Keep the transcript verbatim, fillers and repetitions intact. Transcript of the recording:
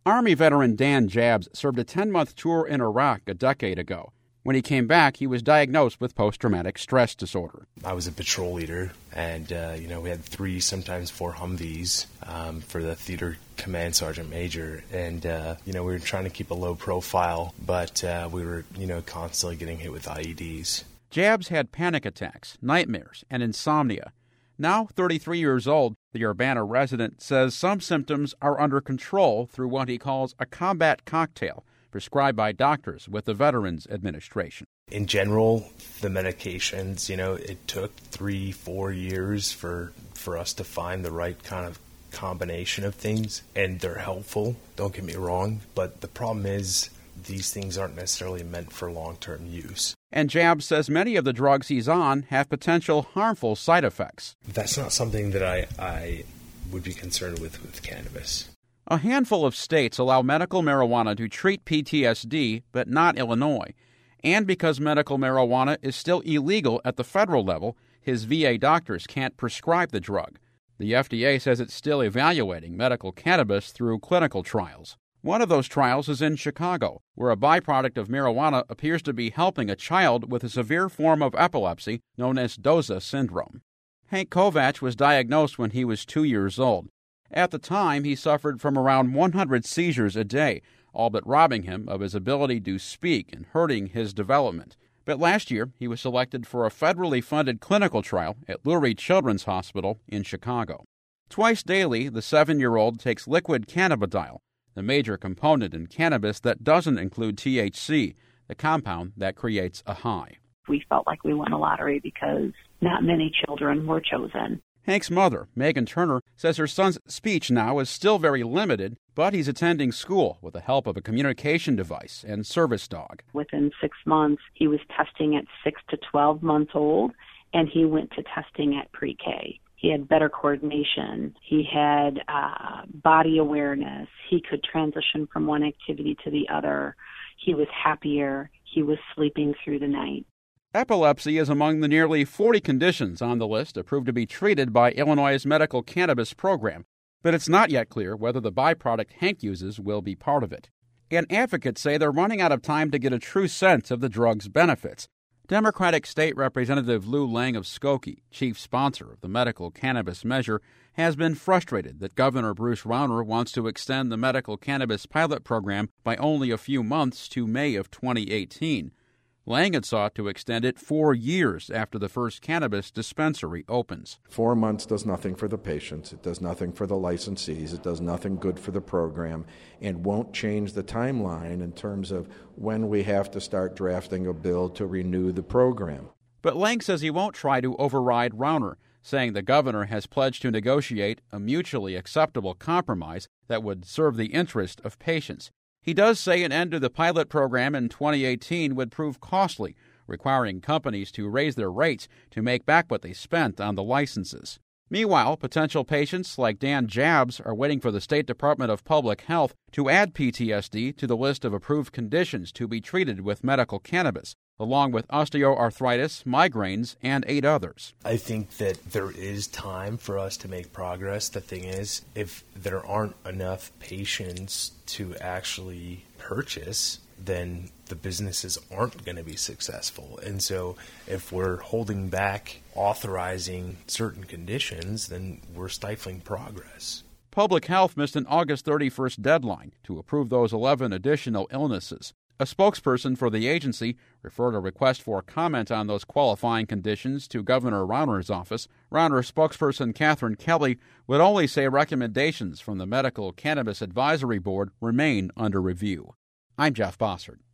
Army veteran Dan Jabs served a ten-month tour in Iraq a decade ago. When he came back, he was diagnosed with post-traumatic stress disorder. I was a patrol leader, and, uh, you know, we had three, sometimes four Humvees um, for the theater command sergeant major. And, uh, you know, we were trying to keep a low profile, but uh, we were, you know, constantly getting hit with I E Ds. Jabs had panic attacks, nightmares, and insomnia. Now thirty-three years old, the Urbana resident says some symptoms are under control through what he calls a combat cocktail, prescribed by doctors with the Veterans Administration. In general, the medications, you know, it took three, four years for for us to find the right kind of combination of things, and they're helpful, don't get me wrong, but the problem is these things aren't necessarily meant for long-term use. And Jabs says many of the drugs he's on have potential harmful side effects. That's not something that I, I would be concerned with with cannabis. A handful of states allow medical marijuana to treat P T S D, but not Illinois. And because medical marijuana is still illegal at the federal level, his V A doctors can't prescribe the drug. The F D A says it's still evaluating medical cannabis through clinical trials. One of those trials is in Chicago, where a byproduct of marijuana appears to be helping a child with a severe form of epilepsy known as Doza syndrome. Hank Kovach was diagnosed when he was two years old. At the time, he suffered from around one hundred seizures a day, all but robbing him of his ability to speak and hurting his development. But last year, he was selected for a federally funded clinical trial at Lurie Children's Hospital in Chicago. Twice daily, the seven-year-old takes liquid cannabidiol, the major component in cannabis that doesn't include T H C, the compound that creates a high. We felt like we won the lottery because not many children were chosen. Hank's mother, Megan Turner, says her son's speech now is still very limited, but he's attending school with the help of a communication device and service dog. Within six months, he was testing at six to twelve months old, and he went to testing at pre-K. He had better coordination. He had uh, body awareness. He could transition from one activity to the other. He was happier. He was sleeping through the night. Epilepsy is among the nearly forty conditions on the list approved to be treated by Illinois' medical cannabis program, but it's not yet clear whether the byproduct Hank uses will be part of it. And advocates say they're running out of time to get a true sense of the drug's benefits. Democratic State Representative Lou Lang of Skokie, chief sponsor of the medical cannabis measure, has been frustrated that Governor Bruce Rauner wants to extend the medical cannabis pilot program by only a few months to May of twenty eighteen. Lang had sought to extend it four years after the first cannabis dispensary opens. Four months does nothing for the patients. It does nothing for the licensees. It does nothing good for the program and won't change the timeline in terms of when we have to start drafting a bill to renew the program. But Lang says he won't try to override Rauner, saying the governor has pledged to negotiate a mutually acceptable compromise that would serve the interest of patients. He does say an end to the pilot program in twenty eighteen would prove costly, requiring companies to raise their rates to make back what they spent on the licenses. Meanwhile, potential patients like Dan Jabs are waiting for the State Department of Public Health to add P T S D to the list of approved conditions to be treated with medical cannabis, along with osteoarthritis, migraines, and eight others. I think that there is time for us to make progress. The thing is, if there aren't enough patients to actually purchase, then the businesses aren't going to be successful. And so if we're holding back authorizing certain conditions, then we're stifling progress. Public Health missed an August thirty-first deadline to approve those eleven additional illnesses. A spokesperson for the agency referred a request for comment on those qualifying conditions to Governor Rauner's office. Rauner spokesperson Catherine Kelly would only say recommendations from the Medical Cannabis Advisory Board remain under review. I'm Jeff Bossert.